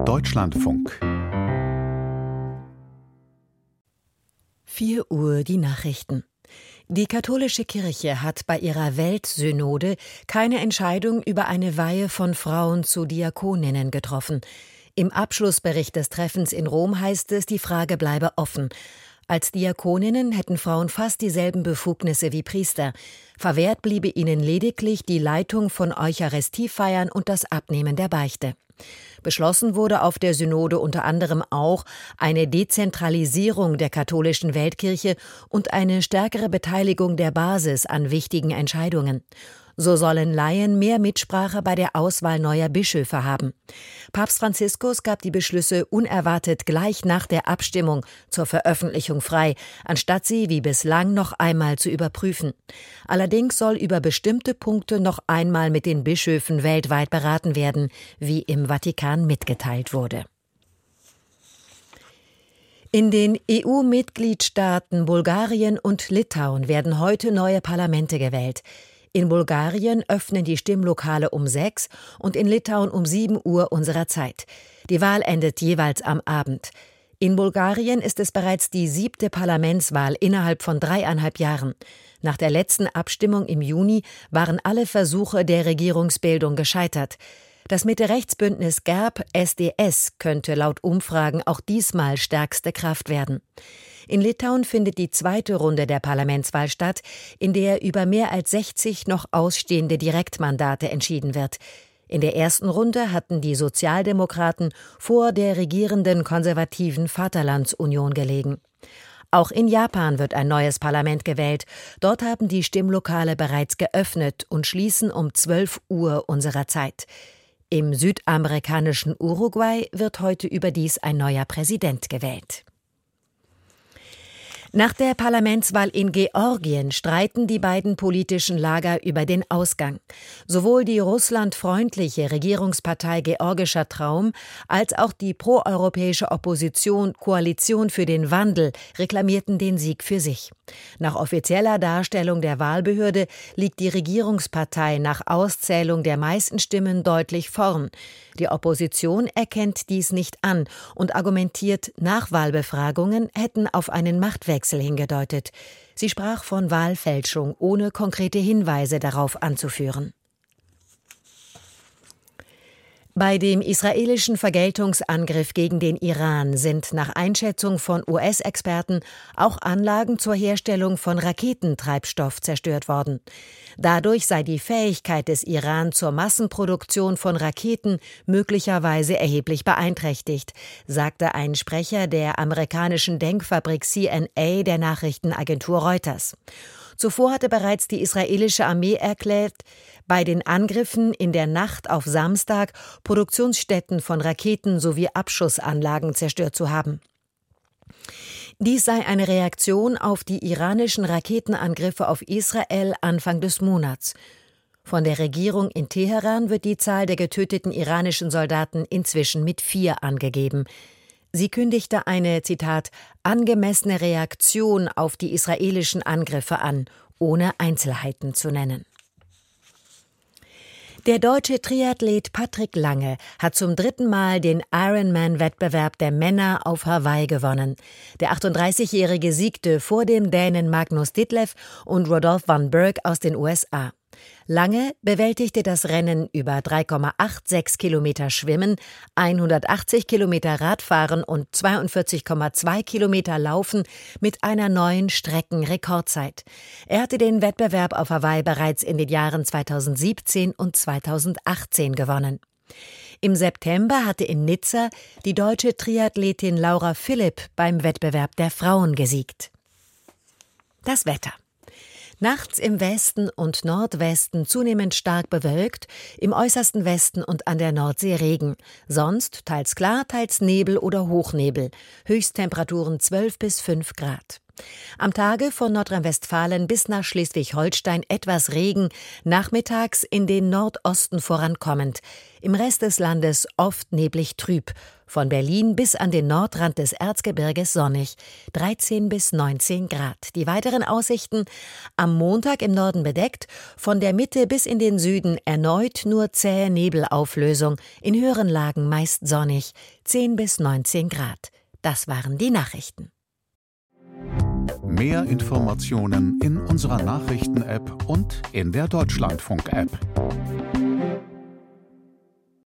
Deutschlandfunk. 4 Uhr die Nachrichten. Die katholische Kirche hat bei ihrer Weltsynode keine Entscheidung über eine Weihe von Frauen zu Diakoninnen getroffen. Im Abschlussbericht des Treffens in Rom heißt es, die Frage bleibe offen. Als Diakoninnen hätten Frauen fast dieselben Befugnisse wie Priester. Verwehrt bliebe ihnen lediglich die Leitung von Eucharistiefeiern und das Abnehmen der Beichte. Beschlossen wurde auf der Synode unter anderem auch eine Dezentralisierung der katholischen Weltkirche und eine stärkere Beteiligung der Basis an wichtigen Entscheidungen. So sollen Laien mehr Mitsprache bei der Auswahl neuer Bischöfe haben. Papst Franziskus gab die Beschlüsse unerwartet gleich nach der Abstimmung zur Veröffentlichung frei, anstatt sie wie bislang noch einmal zu überprüfen. Allerdings soll über bestimmte Punkte noch einmal mit den Bischöfen weltweit beraten werden, wie im Vatikan mitgeteilt wurde. In den EU-Mitgliedstaaten Bulgarien und Litauen werden heute neue Parlamente gewählt. In Bulgarien öffnen die Stimmlokale um 6 und in Litauen um 7 Uhr unserer Zeit. Die Wahl endet jeweils am Abend. In Bulgarien ist es bereits die 7. Parlamentswahl innerhalb von 3,5 Jahren. Nach der letzten Abstimmung im Juni waren alle Versuche der Regierungsbildung gescheitert. Das Mitte-Rechts-Bündnis GERB-SDS könnte laut Umfragen auch diesmal stärkste Kraft werden. In Litauen findet die 2. Runde der Parlamentswahl statt, in der über mehr als 60 noch ausstehende Direktmandate entschieden wird. In der ersten Runde hatten die Sozialdemokraten vor der regierenden konservativen Vaterlandsunion gelegen. Auch in Japan wird ein neues Parlament gewählt. Dort haben die Stimmlokale bereits geöffnet und schließen um 12 Uhr unserer Zeit. Im südamerikanischen Uruguay wird heute überdies ein neuer Präsident gewählt. Nach der Parlamentswahl in Georgien streiten die beiden politischen Lager über den Ausgang. Sowohl die russlandfreundliche Regierungspartei Georgischer Traum als auch die proeuropäische Opposition Koalition für den Wandel reklamierten den Sieg für sich. Nach offizieller Darstellung der Wahlbehörde liegt die Regierungspartei nach Auszählung der meisten Stimmen deutlich vorn. Die Opposition erkennt dies nicht an und argumentiert, Nachwahlbefragungen hätten auf einen Machtwechsel hingedeutet. Sie sprach von Wahlfälschung, ohne konkrete Hinweise darauf anzuführen. Bei dem israelischen Vergeltungsangriff gegen den Iran sind nach Einschätzung von US-Experten auch Anlagen zur Herstellung von Raketentreibstoff zerstört worden. Dadurch sei die Fähigkeit des Iran zur Massenproduktion von Raketen möglicherweise erheblich beeinträchtigt, sagte ein Sprecher der amerikanischen Denkfabrik CNA der Nachrichtenagentur Reuters. Zuvor hatte bereits die israelische Armee erklärt, bei den Angriffen in der Nacht auf Samstag Produktionsstätten von Raketen sowie Abschussanlagen zerstört zu haben. Dies sei eine Reaktion auf die iranischen Raketenangriffe auf Israel Anfang des Monats. Von der Regierung in Teheran wird die Zahl der getöteten iranischen Soldaten inzwischen mit 4 angegeben. Sie kündigte eine, Zitat, angemessene Reaktion auf die israelischen Angriffe an, ohne Einzelheiten zu nennen. Der deutsche Triathlet Patrick Lange hat zum 3. Mal den Ironman-Wettbewerb der Männer auf Hawaii gewonnen. Der 38-Jährige siegte vor dem Dänen Magnus Ditlev und Rodolphe van Berg aus den USA. Lange bewältigte das Rennen über 3,86 Kilometer Schwimmen, 180 Kilometer Radfahren und 42,2 Kilometer Laufen mit einer neuen Streckenrekordzeit. Er hatte den Wettbewerb auf Hawaii bereits in den Jahren 2017 und 2018 gewonnen. Im September hatte in Nizza die deutsche Triathletin Laura Philipp beim Wettbewerb der Frauen gesiegt. Das Wetter. Nachts im Westen und Nordwesten zunehmend stark bewölkt, im äußersten Westen und an der Nordsee Regen. Sonst teils klar, teils Nebel oder Hochnebel. Höchsttemperaturen 12 bis 5 Grad. Am Tage von Nordrhein-Westfalen bis nach Schleswig-Holstein etwas Regen, nachmittags in den Nordosten vorankommend. Im Rest des Landes oft neblig trüb. Von Berlin bis an den Nordrand des Erzgebirges sonnig, 13 bis 19 Grad. Die weiteren Aussichten: am Montag im Norden bedeckt, von der Mitte bis in den Süden erneut nur zähe Nebelauflösung, in höheren Lagen meist sonnig, 10 bis 19 Grad. Das waren die Nachrichten. Mehr Informationen in unserer Nachrichten-App und in der Deutschlandfunk-App.